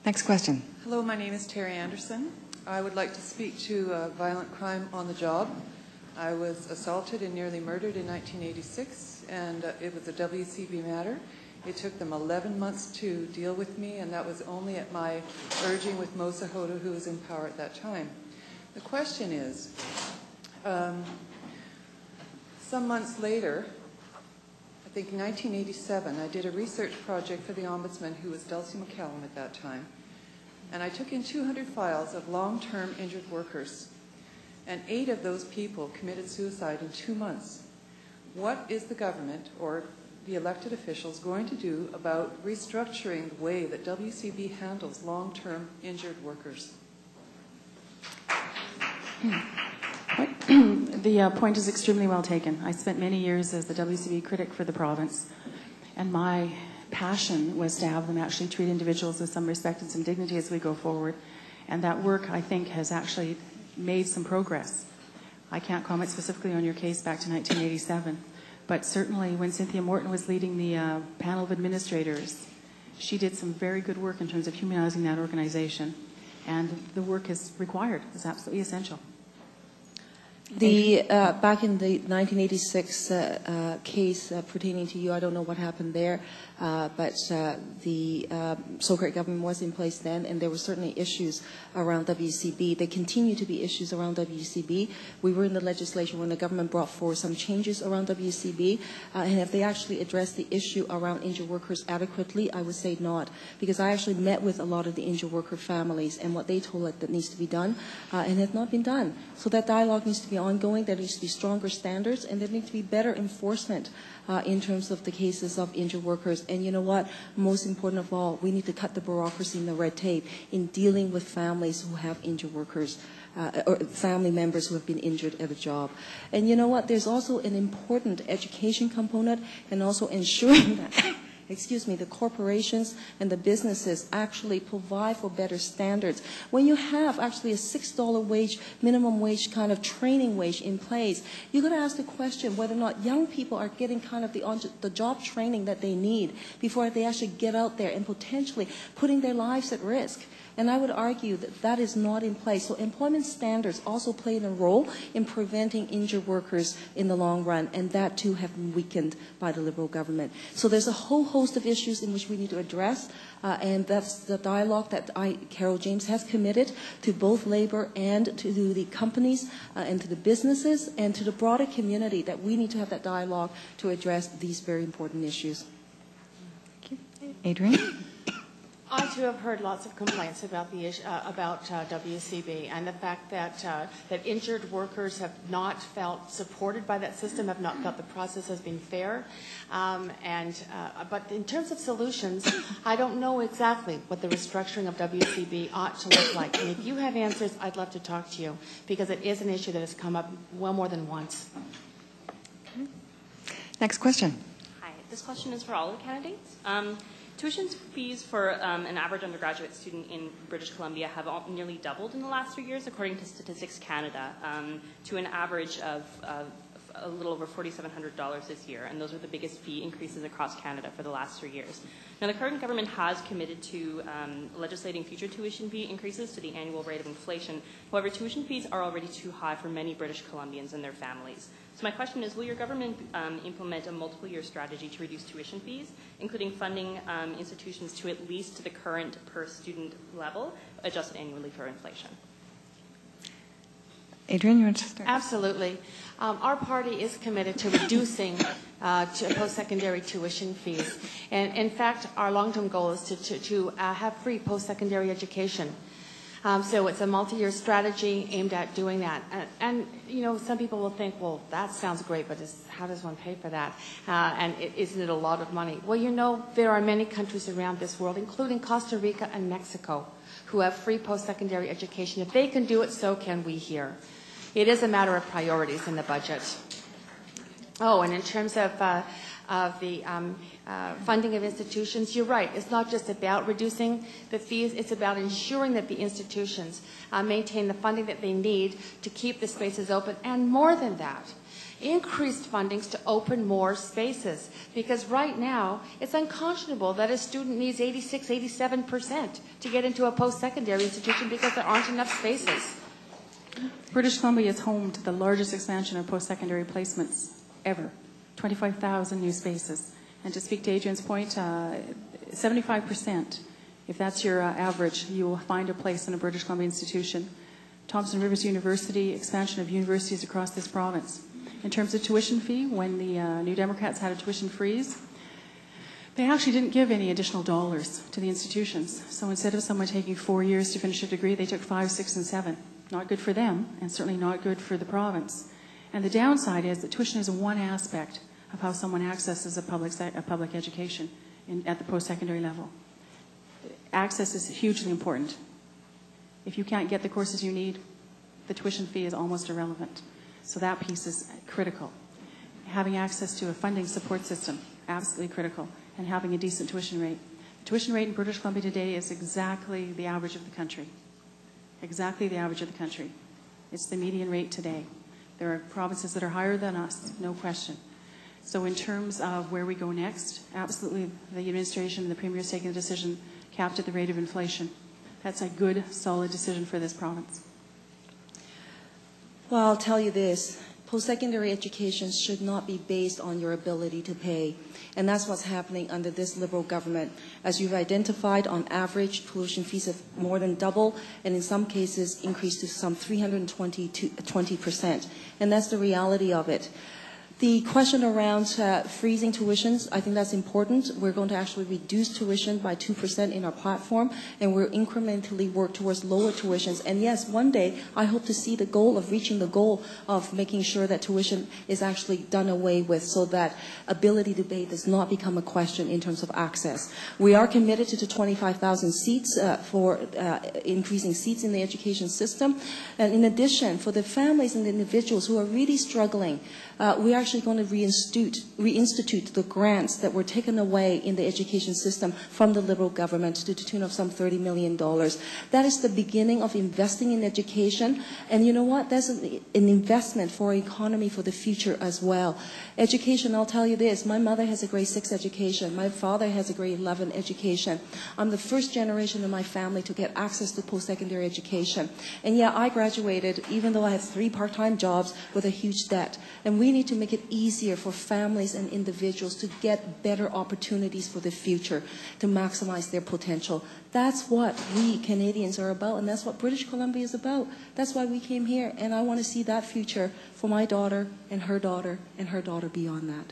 Next question. Hello, my name is Terry Anderson. I would like to speak to violent crime on the job. I was assaulted and nearly murdered in 1986, and it was a WCB matter. It took them 11 months to deal with me, and that was only at my urging with Mosa Hoda, who was in power at that time. The question is, some months later, I think in 1987, I did a research project for the Ombudsman, who was Dulcie McCallum at that time, and I took in 200 files of long-term injured workers, and 8 of those people committed suicide in 2 months. What is the government or the elected officials going to do about restructuring the way that WCB handles long-term injured workers? The point is extremely well taken. I spent many years as the WCB critic for the province, and my passion was to have them actually treat individuals with some respect and some dignity as we go forward. And that work, I think, has actually made some progress. I can't comment specifically on your case back to 1987, but certainly when Cynthia Morton was leading the panel of administrators, she did some very good work in terms of humanizing that organization. And the work is required. It's absolutely essential. Back in the 1986 case pertaining to you, I don't know what happened there, but the Socrates government was in place then, and there were certainly issues around WCB. There continue to be issues around WCB. We were in the legislation when the government brought forward some changes around WCB, and if they actually addressed the issue around injured workers adequately, I would say not, because I actually met with a lot of the injured worker families, and what they told us that needs to be done, and has not been done. So that dialogue needs to be ongoing. There needs to be stronger standards, and there needs to be better enforcement in terms of the cases of injured workers. And you know what? Most important of all, we need to cut the bureaucracy and the red tape in dealing with families who have injured workers. Or family members who have been injured at a job. And you know what? There's also an important education component, and also ensuring that the corporations and the businesses actually provide for better standards. When you have actually a $6 wage, minimum wage kind of training wage in place, you've got to ask the question whether or not young people are getting kind of the job training that they need before they actually get out there and potentially putting their lives at risk. And I would argue that that is not in place. So employment standards also play a role in preventing injured workers in the long run, and that too have been weakened by the Liberal government. So there's a whole host of issues in which we need to address, and that's the dialogue that Carol James has committed to both Labour and to the companies and to the businesses and to the broader community, that we need to have that dialogue to address these very important issues. Thank you. Adrienne? I too have heard lots of complaints about the issue, about WCB, and the fact that injured workers have not felt supported by that system, have not felt the process has been fair. But in terms of solutions, I don't know exactly what the restructuring of WCB ought to look like. And if you have answers, I'd love to talk to you, because it is an issue that has come up well more than once. Okay. Next question. Hi, this question is for all of the candidates. Tuition fees for an average undergraduate student in British Columbia have nearly doubled in the last 3 years, according to Statistics Canada, to an average of a little over $4,700 this year, and those are the biggest fee increases across Canada for the last 3 years. Now, the current government has committed to legislating future tuition fee increases to the annual rate of inflation. However, tuition fees are already too high for many British Columbians and their families. So my question is, will your government implement a multiple-year strategy to reduce tuition fees, including funding institutions to at least the current per-student level, adjusted annually for inflation? Adrienne, you want to start? Absolutely. Our party is committed to reducing post-secondary tuition fees. And in fact, our long-term goal is to have free post-secondary education. So it's a multi-year strategy aimed at doing that. And you know, some people will think, well, that sounds great, but how does one pay for that? And isn't it a lot of money? Well, you know, there are many countries around this world, including Costa Rica and Mexico, who have free post-secondary education. If they can do it, so can we here. It is a matter of priorities in the budget. Oh, and in terms of the funding of institutions, you're right. It's not just about reducing the fees. It's about ensuring that the institutions maintain the funding that they need to keep the spaces open. And more than that, increased fundings to open more spaces. Because right now, it's unconscionable that a student needs 86, 87% to get into a post-secondary institution because there aren't enough spaces. British Columbia is home to the largest expansion of post-secondary placements ever, 25,000 new spaces. And to speak to Adrian's point, 75%, if that's your average, you will find a place in a British Columbia institution. Thompson Rivers University, expansion of universities across this province. In terms of tuition fee, when the New Democrats had a tuition freeze, they actually didn't give any additional dollars to the institutions. So instead of someone taking 4 years to finish a degree, they took 5, 6, and 7. Not good for them, and certainly not good for the province. And the downside is that tuition is one aspect of how someone accesses a public education at the post-secondary level. Access is hugely important. If you can't get the courses you need, the tuition fee is almost irrelevant. So that piece is critical. Having access to a funding support system, absolutely critical, and having a decent tuition rate. The tuition rate in British Columbia today is exactly the average of the country. Exactly the average of the country. It's the median rate today. There are provinces that are higher than us, no question. So in terms of where we go next, absolutely the administration and the Premier is taking the decision capped at the rate of inflation. That's a good, solid decision for this province. Well, I'll tell you this. Post-secondary education should not be based on your ability to pay. And that's what's happening under this Liberal government. As you've identified, on average, tuition fees have more than doubled, and in some cases increased to some 320%. And that's the reality of it. The question around freezing tuitions, I think that's important. We're going to actually reduce tuition by 2% in our platform, and we'll incrementally work towards lower tuitions. And yes, one day, I hope to see the goal of reaching the goal of making sure that tuition is actually done away with so that ability to pay does not become a question in terms of access. We are committed to the 25,000 seats for increasing seats in the education system. And in addition, for the families and the individuals who are really struggling, we are actually going to reinstitute the grants that were taken away in the education system from the Liberal government to the tune of some $30 million. That is the beginning of investing in education. And you know what? That's an investment for our economy for the future as well. Education, I'll tell you this. My mother has a grade 6 education. My father has a grade 11 education. I'm the first generation in my family to get access to post-secondary education. And yeah, I graduated, even though I had 3 part-time jobs, with a huge debt. And we need to make it easier for families and individuals to get better opportunities for the future, to maximize their potential. That's what we Canadians are about, and that's what British Columbia is about. That's why we came here, and I want to see that future for my daughter and her daughter beyond that.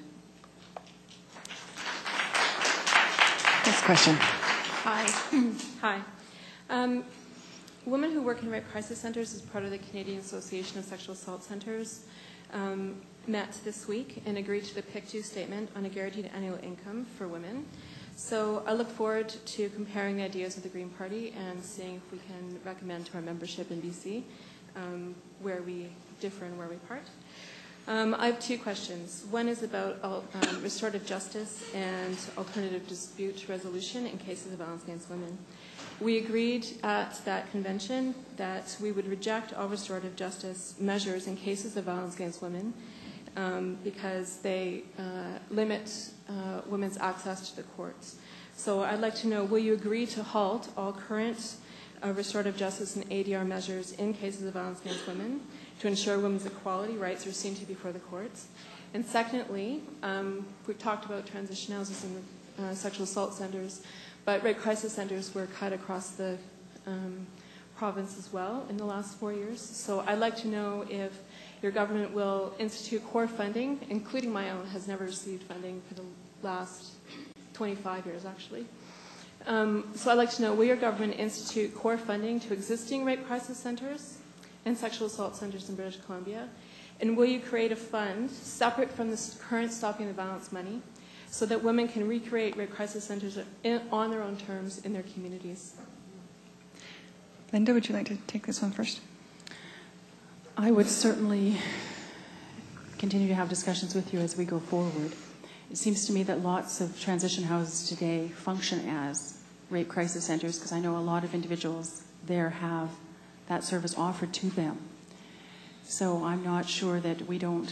Next question. Hi. Hi. Women who work in rape crisis centers as part of the Canadian Association of Sexual Assault Centers met this week and agreed to the PIC2 statement on a guaranteed annual income for women. So I look forward to comparing the ideas of the Green Party and seeing if we can recommend to our membership in BC where we differ and where we part. I have 2 questions. One is about restorative justice and alternative dispute resolution in cases of violence against women. We agreed at that convention that we would reject all restorative justice measures in cases of violence against women because they limit women's access to the courts. So I'd like to know, will you agree to halt all current restorative justice and ADR measures in cases of violence against women to ensure women's equality rights are seen to before the courts? And secondly, we've talked about transition houses and sexual assault centers, but rape crisis centers were cut across the province as well in the last 4 years. So I'd like to know if your government will institute core funding, including my own, has never received funding for the last 25 years, actually. So I'd like to know, will your government institute core funding to existing rape crisis centers and sexual assault centers in British Columbia? And will you create a fund separate from the current Stopping the Violence money so that women can recreate rape crisis centers on their own terms in their communities? Linda, would you like to take this one first? I would certainly continue to have discussions with you as we go forward. It seems to me that lots of transition houses today function as rape crisis centers because I know a lot of individuals there have that service offered to them. So I'm not sure that we don't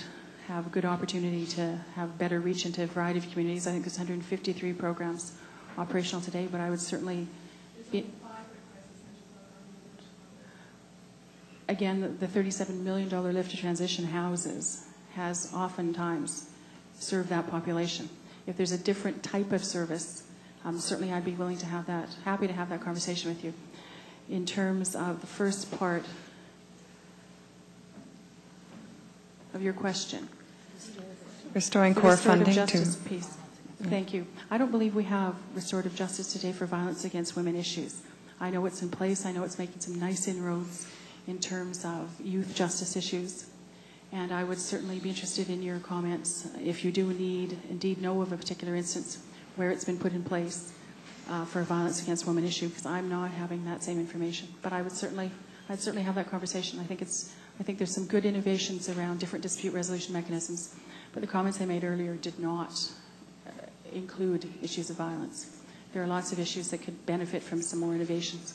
have a good opportunity to have better reach into a variety of communities. I think there's 153 programs operational today, but I would certainly be... Again, the $37 million Lift to Transition houses has oftentimes served that population. If there's a different type of service, certainly I'd be willing to have that, happy to have that conversation with you. In terms of the first part of your question. Restoring The core restorative funding justice to... piece. Thank you. I don't believe we have restorative justice today for violence against women issues. I know it's in place. I know it's making some nice inroads in terms of youth justice issues. And I would certainly be interested in your comments if you do indeed know of a particular instance where it's been put in place for a violence against women issue, because I'm not having that same information. But I'd certainly have that conversation. I think there's some good innovations around different dispute resolution mechanisms, but the comments I made earlier did not include issues of violence. There are lots of issues that could benefit from some more innovations.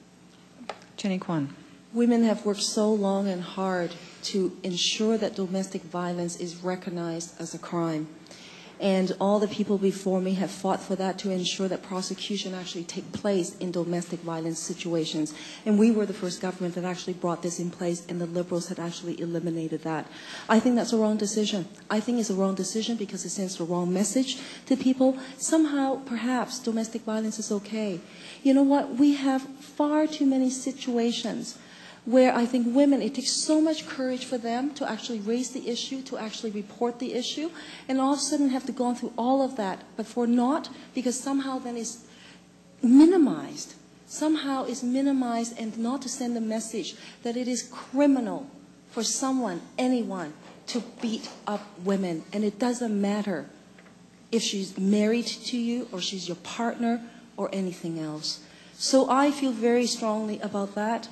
Jenny Kwan. Women have worked so long and hard to ensure that domestic violence is recognized as a crime. And all the people before me have fought for that to ensure that prosecution actually take place in domestic violence situations. And we were the first government that actually brought this in place, and the Liberals had actually eliminated that. I think that's a wrong decision. I think it's a wrong decision because it sends the wrong message to people. Somehow, perhaps, domestic violence is okay. You know what? We have far too many situations where I think women, it takes so much courage for them to actually raise the issue, to actually report the issue, and all of a sudden have to go through all of that, but for naught, because somehow then it's minimized. Somehow it's minimized, and not to send a message that it is criminal for someone, anyone, to beat up women. And it doesn't matter if she's married to you or she's your partner or anything else. So I feel very strongly about that.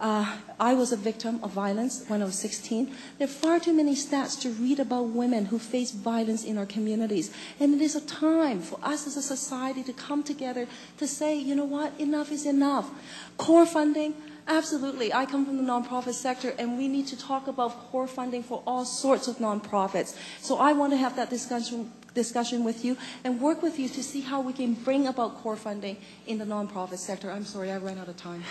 I was a victim of violence when I was 16. There are far too many stats to read about women who face violence in our communities. And it is a time for us as a society to come together to say, you know what, enough is enough. Core funding, absolutely. I come from the nonprofit sector, and we need to talk about core funding for all sorts of nonprofits. So I want to have that discussion with you and work with you to see how we can bring about core funding in the nonprofit sector. I'm sorry, I ran out of time.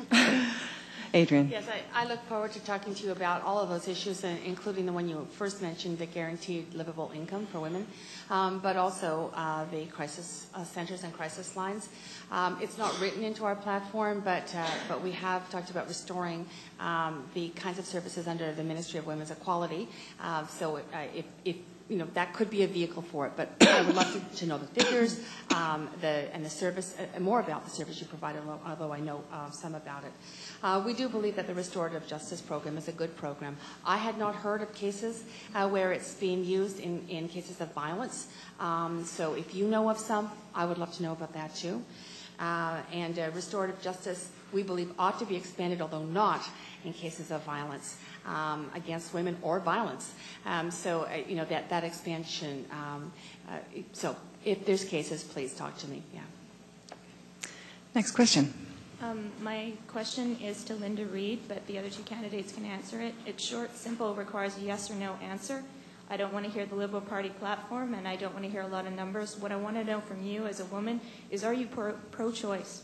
Adrian. Yes, I look forward to talking to you about all of those issues, including the one you first mentioned, the guaranteed livable income for women, but also the crisis centers and crisis lines. It's not written into our platform, but we have talked about restoring the kinds of services under the Ministry of Women's Equality. So if you know, that could be a vehicle for it, but I would love to know the figures and the service, more about the service you provide, although I know some about it. We do believe that the Restorative Justice Program is a good program. I had not heard of cases where it's being used in cases of violence. So if you know of some, I would love to know about that too. And restorative justice, we believe, ought to be expanded, although not in cases of violence against women or violence. So, you know, that expansion. So if there's cases, please talk to me. Yeah. Next question. My question is to Linda Reid, but the other two candidates can answer it. It's short, simple, requires a yes or no answer. I don't want to hear the Liberal Party platform, and I don't want to hear a lot of numbers. What I want to know from you as a woman is, are you pro-choice?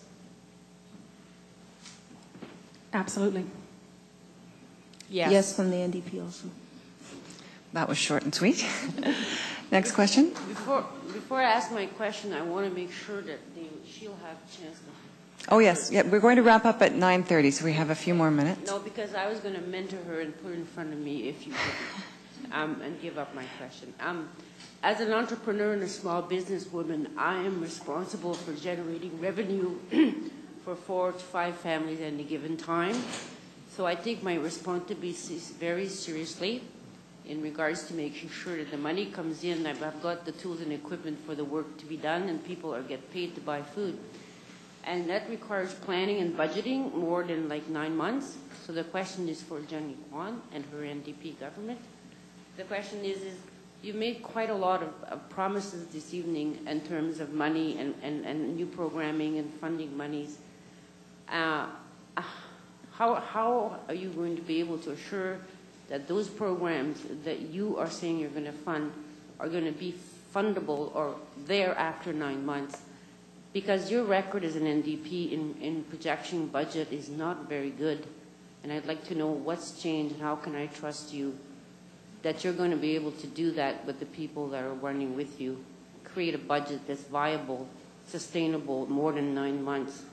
Absolutely. Yes. Yes, from the NDP also. That was short and sweet. Next question. Before I ask my question, I want to make sure that she'll have a chance to... Oh, yes. Yeah, we're going to wrap up at 9:30, so we have a few more minutes. No, because I was going to mentor her and put her in front of me if you could, and give up my question. As an entrepreneur and a small businesswoman, I am responsible for generating revenue for 4 to 5 families at any given time. So I take my responsibilities very seriously in regards to making sure that the money comes in. I've got the tools and equipment for the work to be done, and people get paid to buy food. And that requires planning and budgeting more than like 9 months. So the question is for Jenny Kwan and her NDP government. The question is you made quite a lot of promises this evening in terms of money and new programming and funding monies. How are you going to be able to assure that those programs that you are saying you're going to fund are going to be fundable or there after 9 months? Because your record as an NDP in projection budget is not very good. And I'd like to know what's changed and how can I trust you that you're going to be able to do that with the people that are running with you, create a budget that's viable, sustainable, more than 9 months.